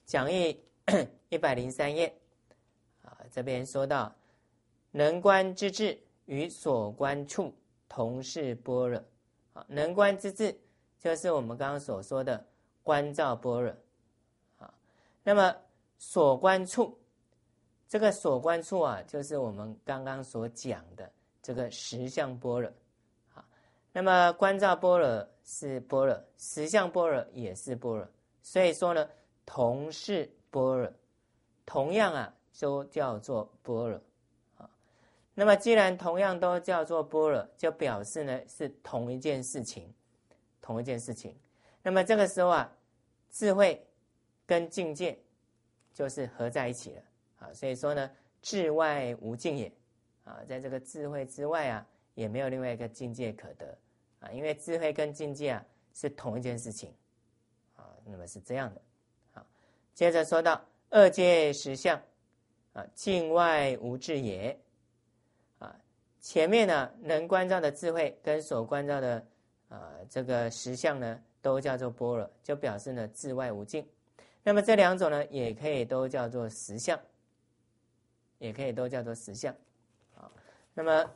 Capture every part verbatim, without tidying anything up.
讲义一百零三页啊，这边说到能观之智与所观处同是般若。啊，能观之智就是我们刚刚所说的观照般若。啊，那么所观处，这个所观处啊，就是我们刚刚所讲的这个实相般若。啊，那么观照般若是般若，实相般若也是般若，所以说呢，同是般若，同样啊，都叫做般若。啊，那么既然同样都叫做般若，就表示呢是同一件事情，同一件事情。那么这个时候啊，智慧跟境界就是合在一起了。啊，所以说呢，智外无境也。啊，在这个智慧之外啊，也没有另外一个境界可得。啊，因为智慧跟境界啊是同一件事情。啊，那么是这样的。好，接着说到二界实相，啊，境外无智也。啊，前面呢能观照的智慧跟所观照的啊这个实相呢，都叫做般若，就表示呢智外无境。那么这两种呢，也可以都叫做实相，也可以都叫做实相。好，那么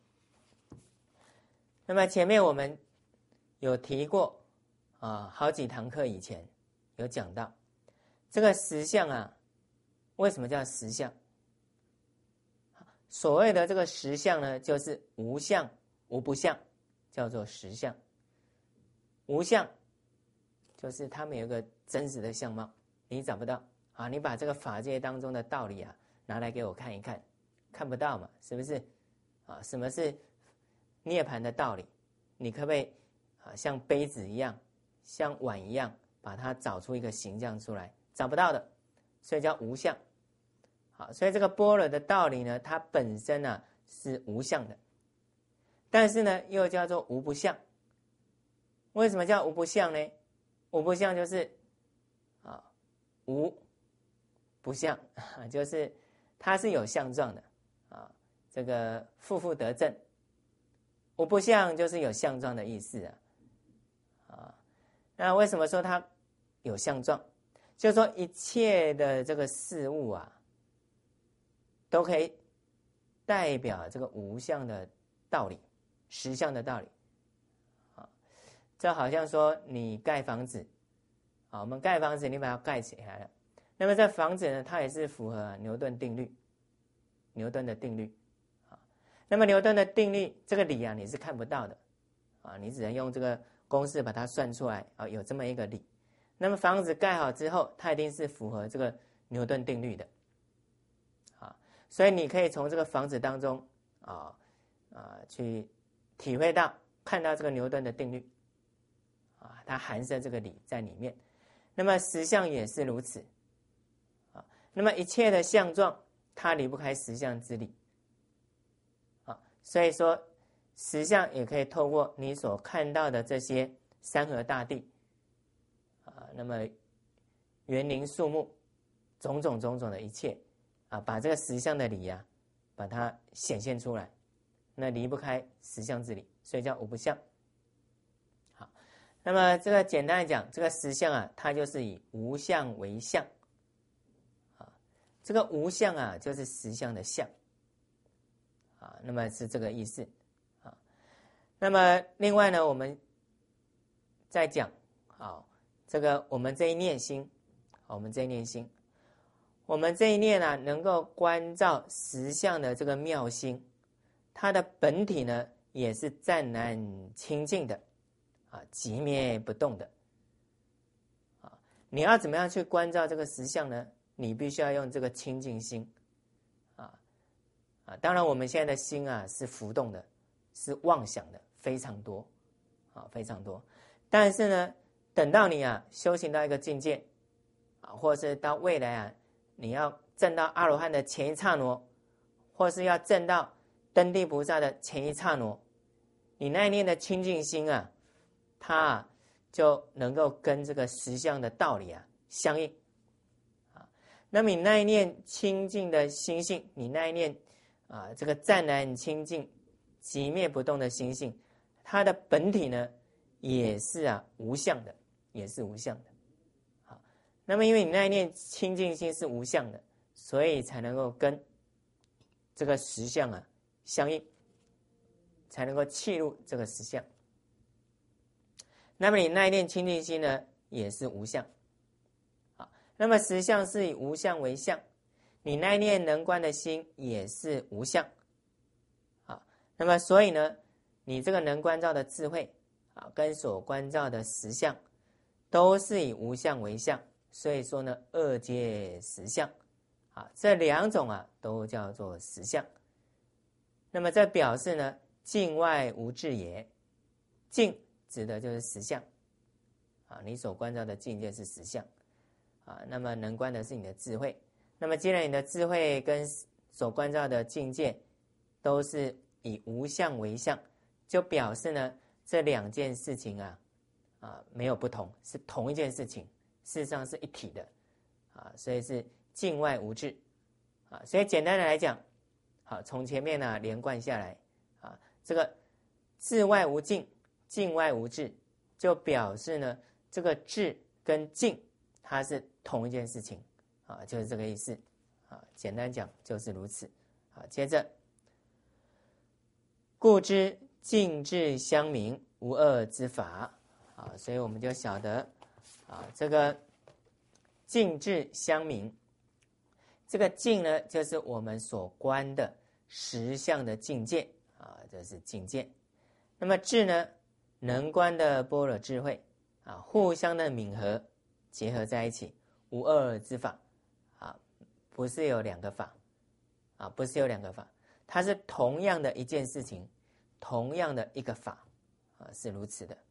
那么前面我们有提过啊，好几堂课以前有讲到这个实相啊，为什么叫实相？所谓的这个实相呢，就是无相无不相，叫做实相。无相就是他们有一个真实的相貌，你找不到啊。你把这个法界当中的道理啊拿来给我看一看，看不到嘛，是不是啊？什么是涅槃的道理？你可不可以啊像杯子一样，像碗一样，把它找出一个形象出来？找不到的，所以叫无相。好，所以这个般若的道理呢，它本身呢、啊、是无相的，但是呢又叫做无不相。为什么叫无不相呢？无不相就是啊无不相，就是它是有相状的啊。这个负负得正，无不相就是有相状的意思啊。啊，那为什么说它有相状？就是说一切的这个事物啊，都可以代表这个无相的道理，实相的道理。啊，这好像说你盖房子，啊，我们盖房子，你把它盖起来了，那么这房子呢，它也是符合牛顿定律，牛顿的定律。啊，那么牛顿的定律这个理啊，你是看不到的，啊，你只能用这个公式把它算出来，啊，有这么一个理。那么房子盖好之后，它一定是符合这个牛顿定律的。所以你可以从这个房子当中啊啊去体会到、看到这个牛顿的定律啊，它含摄这个理在里面。那么实相也是如此啊。那么一切的相状，它离不开实相之理啊。所以说，实相也可以透过你所看到的这些山河大地啊，那么园林树木，种种种种的一切。啊，把这个实相的理啊，把它显现出来，那离不开实相之理，所以叫无不相。好，那么这个简单来讲，这个实相啊，它就是以无相为相。啊，这个无相啊，就是实相的相。啊，那么是这个意思。啊，那么另外呢，我们再讲，好，这个我们这一念心，我们这一念心。我们这一念啊，能够观照实相的这个妙心，它的本体呢，也是湛然清净的，啊，寂灭不动的，啊，你要怎么样去观照这个实相呢？你必须要用这个清净心，啊啊，当然我们现在的心啊是浮动的，是妄想的，非常多，啊，非常多。但是呢，等到你啊修行到一个境界，啊，或者是到未来啊。你要证到阿罗汉的前一刹那，或是要证到登地菩萨的前一刹那，你那一念的清净心啊，它啊就能够跟这个实相的道理啊相应啊。那么你那一念清净的心性，你那一念啊这个湛然清净、寂灭不动的心性，它的本体呢也是啊无相的，也是无相的。好， 那么因为你那一念清净心是无相的，所以才能够跟这个实相啊相应，才能够契入这个实相。那么你那一念清净心呢，也是无相。好，那么实相是以无相为相，你那一念能观的心也是无相。好，那么所以呢，你这个能观照的智慧啊，跟所观照的实相，都是以无相为相。所以说呢，二界实相，啊，这两种啊都叫做实相。那么这表示呢，境外无智也。境指的就是实相，啊，你所观照的境界是实相，啊，那么能观的是你的智慧。那么既然你的智慧跟所观照的境界都是以无相为相，就表示呢，这两件事情啊，啊没有不同，是同一件事情。事实上是一体的，啊，所以是境外无智，啊，所以简单的来讲，好，从前面呢、啊、连贯下来，啊，这个智外无境，境外无智，就表示呢，这个智跟境它是同一件事情，啊，就是这个意思，啊，简单讲就是如此，啊，接着，故知境智相明，无二之法，啊，所以我们就晓得。啊，这个境智相明，这个境呢，就是我们所观的实相的境界啊，这是境界。那么智呢，能观的般若智慧啊，互相的泯合结合在一起，无二之法啊，不是有两个法啊，不是有两个法，它是同样的一件事情，同样的一个法啊，是如此的。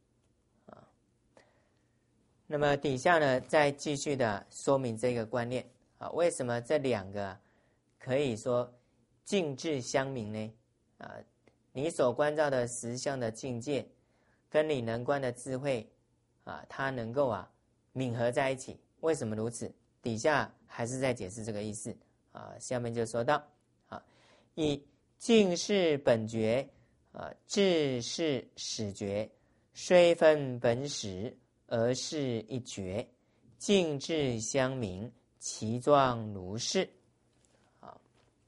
那么底下呢，再继续的说明这个观念啊，为什么这两个、啊、可以说境智相明呢？啊，你所观照的实相的境界，跟你能观的智慧啊，它能够啊泯合在一起。为什么如此？底下还是在解释这个意思啊。下面就说到啊，以境是本觉啊，智是始觉，虽分本始。而是一觉，境智相明，其状如是。好，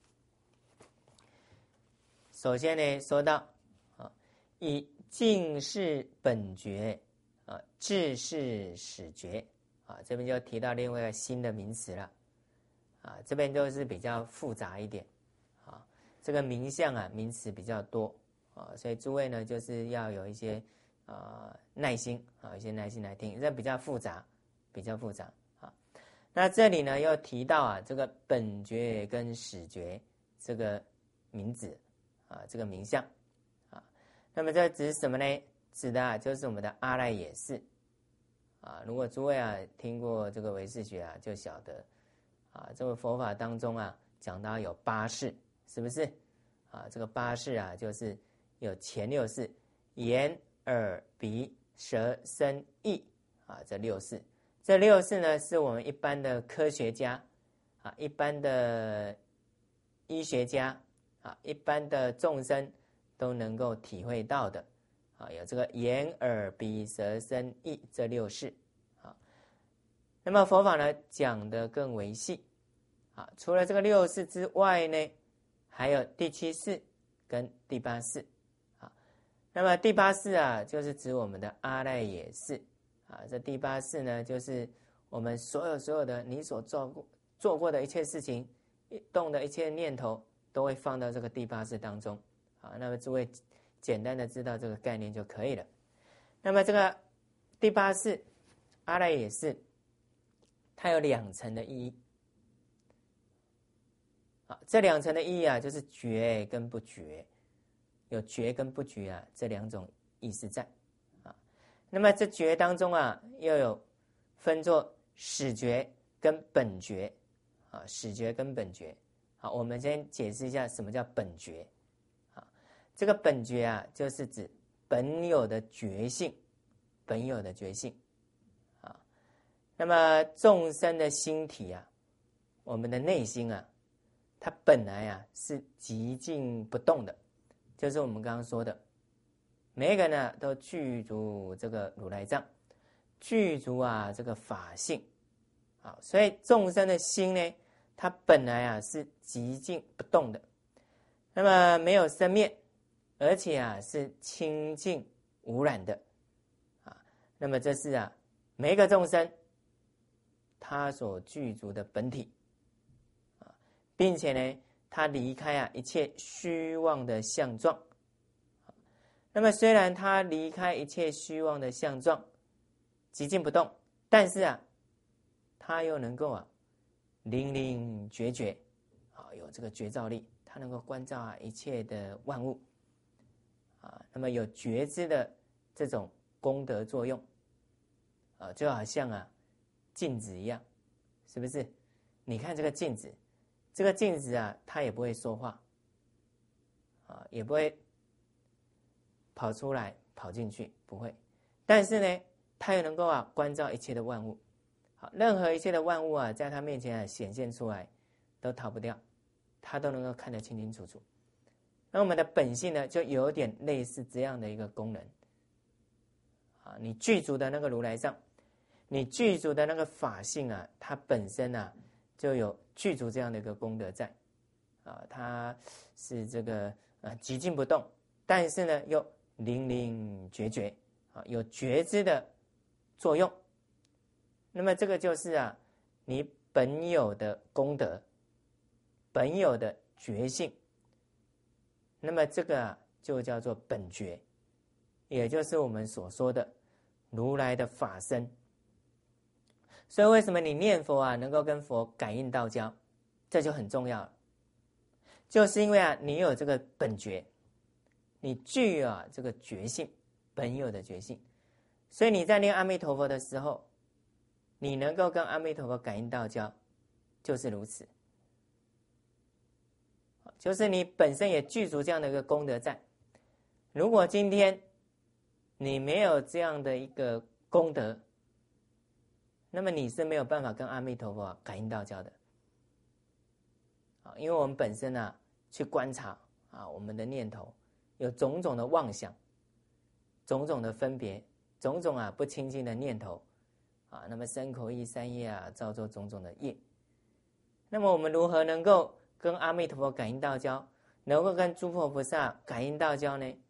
首先呢，说到啊，以境是本觉啊，智是始觉啊，这边就提到另外一个新的名词了啊，这边就是比较复杂一点啊，这个名相啊，名词比较多啊，所以诸位呢，就是要有一些。呃，耐心啊，一些耐心来听，这比较复杂，比较复杂啊。那这里呢，又提到啊，这个本觉跟始觉这个名字啊，这个名相啊。那么这指什么呢？指的啊，就是我们的阿赖耶识啊。如果诸位啊听过这个唯识学啊，就晓得啊，这个佛法当中啊，讲到有八识，是不是啊？这个八识啊，就是有前六识，眼。耳鼻舌身意啊，这六识，这六识呢，是我们一般的科学家啊，一般的医学家啊，一般的众生都能够体会到的啊，有这个眼耳鼻舌身意这六识啊。那么佛法呢讲得更为细啊，除了这个六识之外呢，还有第七识跟第八识。那么第八识啊，就是指我们的阿赖耶识啊。这第八识呢，就是我们所有所有的你所做过做过的一切事情，动的一切念头，都会放到这个第八识当中啊。那么诸位简单的知道这个概念就可以了。那么这个第八识阿赖耶识，它有两层的意义啊。这两层的意义啊，就是觉跟不觉。有觉跟不觉啊这两种意思在啊，那么这觉当中啊又有分作始觉跟本觉啊，始觉跟本觉。好，我们先解释一下什么叫本觉啊。这个本觉啊，就是指本有的觉性，本有的觉性啊。那么众生的心体啊，我们的内心啊，它本来啊是寂静不动的。就是我们刚刚说的，每一个人呢都具足这个如来藏，具足啊这个法性好，所以众生的心呢，它本来啊是寂静不动的，那么没有生灭，而且啊是清净无染的啊。那么这是啊每一个众生他所具足的本体啊，并且呢，他离开啊一切虚妄的相状。那么虽然他离开一切虚妄的相状，寂静不动，但是啊，他又能够啊灵灵觉觉，啊有这个觉照力，他能够观照啊一切的万物，啊，那么有觉知的这种功德作用，啊，就好像啊镜子一样，是不是？你看这个镜子，这个镜子啊，它也不会说话，啊，也不会跑出来跑进去，不会。但是呢，它又能够啊观照一切的万物，好，任何一切的万物啊，在它面前啊显现出来，都逃不掉，它都能够看得清清楚楚。那我们的本性呢，就有点类似这样的一个功能啊。你具足的那个如来藏，你具足的那个法性啊，它本身啊就有具足这样的一个功德在啊，它是这个啊寂静不动，但是呢又灵灵觉觉啊，有觉知的作用。那么这个就是啊你本有的功德，本有的觉性。那么这个啊就叫做本觉，也就是我们所说的如来的法身。所以为什么你念佛啊能够跟佛感应道交，这就很重要了，就是因为啊你有这个本觉，你具有啊这个觉性，本有的觉性，所以你在念阿弥陀佛的时候，你能够跟阿弥陀佛感应道交，就是如此，就是你本身也具足这样的一个功德在。如果今天你没有这样的一个功德，那么你是没有办法跟阿弥陀佛感应道交的，因为我们本身啊去观察啊我们的念头有种种的妄想，种种的分别，种种啊不清净的念头啊，那么身口意三业啊造作种种的业。那么我们如何能够跟阿弥陀佛感应道交，能够跟诸佛菩萨感应道交呢？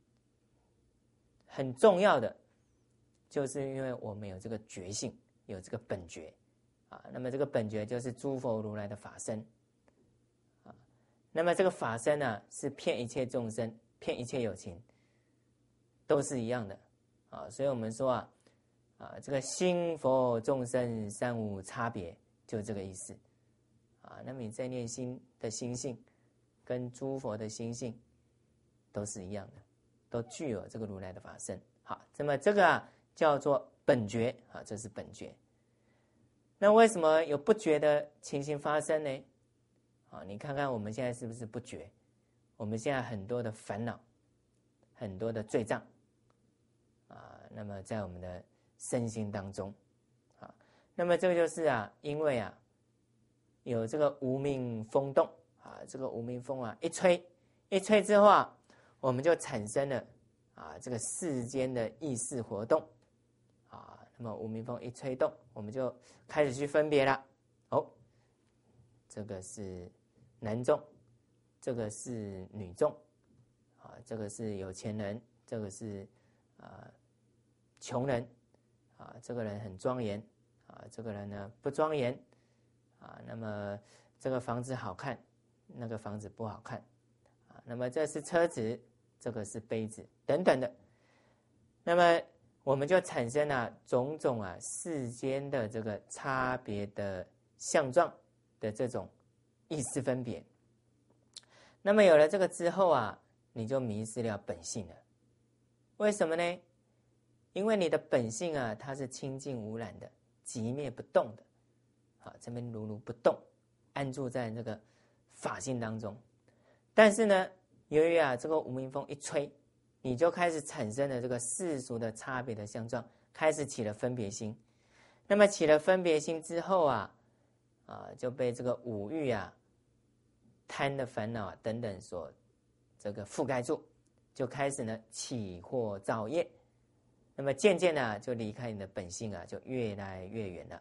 很重要的就是因为我们有这个觉性，有这个本觉啊。那么这个本觉就是诸佛如来的法身啊。那么这个法身呢、啊，是骗一切众生，骗一切有情，都是一样的啊。所以我们说啊啊，这个心佛众生三无差别，就这个意思啊。那么你在念心的心性，跟诸佛的心性都是一样的，都具有这个如来的法身。好，那么这个啊叫做本觉啊，这是本觉。那为什么有不觉的情形发生呢？啊，你看看我们现在是不是不觉？我们现在很多的烦恼，很多的罪障啊，那么在我们的身心当中啊，那么这个就是啊，因为啊有这个无明风动啊，这个无明风啊一吹一吹之后啊，我们就产生了啊这个世间的意识活动啊。那么无明风一吹动，我们就开始去分别了。哦，这个是男众，这个是女众啊，这个是有钱人，这个是啊穷人啊，这个人很庄严啊，这个人呢不庄严啊。那么这个房子好看，那个房子不好看啊。那么这是车子，这个是杯子等等的。那么我们就产生了种种啊世间的这个差别的相状的这种意识分别。那么有了这个之后啊，你就迷失了本性了。为什么呢？因为你的本性啊，它是清净无染的，寂灭不动的，好，这边如如不动，安住在这个法性当中。但是呢，由于啊这个无明风一吹，你就开始产生了这个世俗的差别的相状，开始起了分别心。那么起了分别心之后啊，啊就被这个五欲啊、贪的烦恼啊等等所这个覆盖住，就开始呢起惑造业。那么渐渐的、啊、就离开你的本性啊，就越来越远了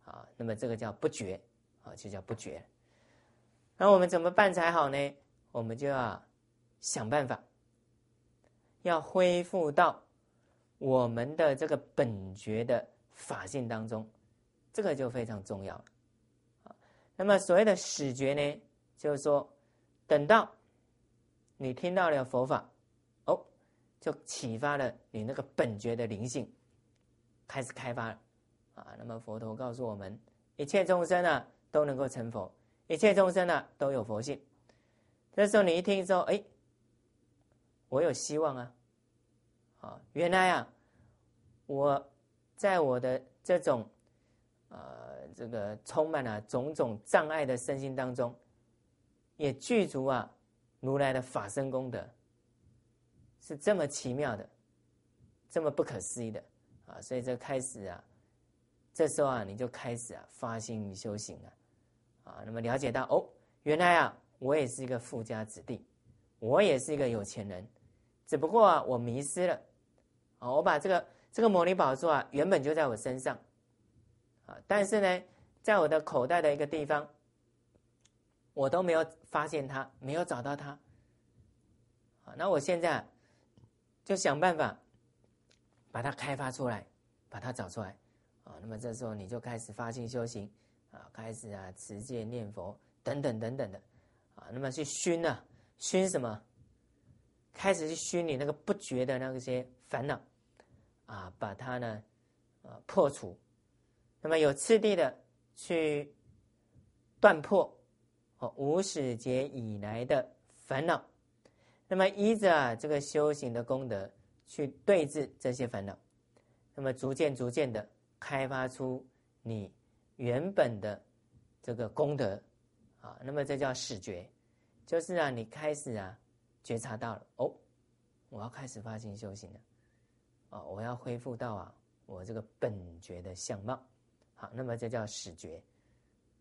啊，那么这个叫不觉啊，就叫不觉。那我们怎么办才好呢？我们就要想办法，要恢复到我们的这个本觉的法性当中，这个就非常重要了。那么所谓的始觉呢，就是说等到你听到了佛法，哦，就启发了你那个本觉的灵性，开始开发了啊。那么佛陀告诉我们，一切众生啊都能够成佛，一切众生啊都有佛性。这时候你一听说，哎，我有希望啊，啊，原来啊，我在我的这种呃这个充满了种种障碍的身心当中，也具足啊如来的法身功德，是这么奇妙的，这么不可思议的啊！所以这开始啊，这时候啊，你就开始啊发心修行啊，啊，那么了解到哦，原来啊，我也是一个富家子弟，我也是一个有钱人，只不过啊，我迷失了啊，我把这个这个摩尼宝座啊，原本就在我身上啊，但是呢，在我的口袋的一个地方，我都没有发现它，没有找到它啊，那我现在就想办法把它开发出来，把它找出来啊。那么这时候你就开始发心修行啊，开始啊持戒念佛等等等等的啊。那么去熏啊，熏什么？开始去熏你那个不觉的那些烦恼啊，把它呢啊破除。那么有次第的去断破哦无始劫以来的烦恼。那么依着啊这个修行的功德去对治这些烦恼，那么逐渐逐渐的开发出你原本的这个功德啊，那么这叫始觉，就是啊你开始啊觉察到了哦，我要开始发心修行了啊，我要恢复到啊我这个本觉的相貌，好，那么这叫始觉。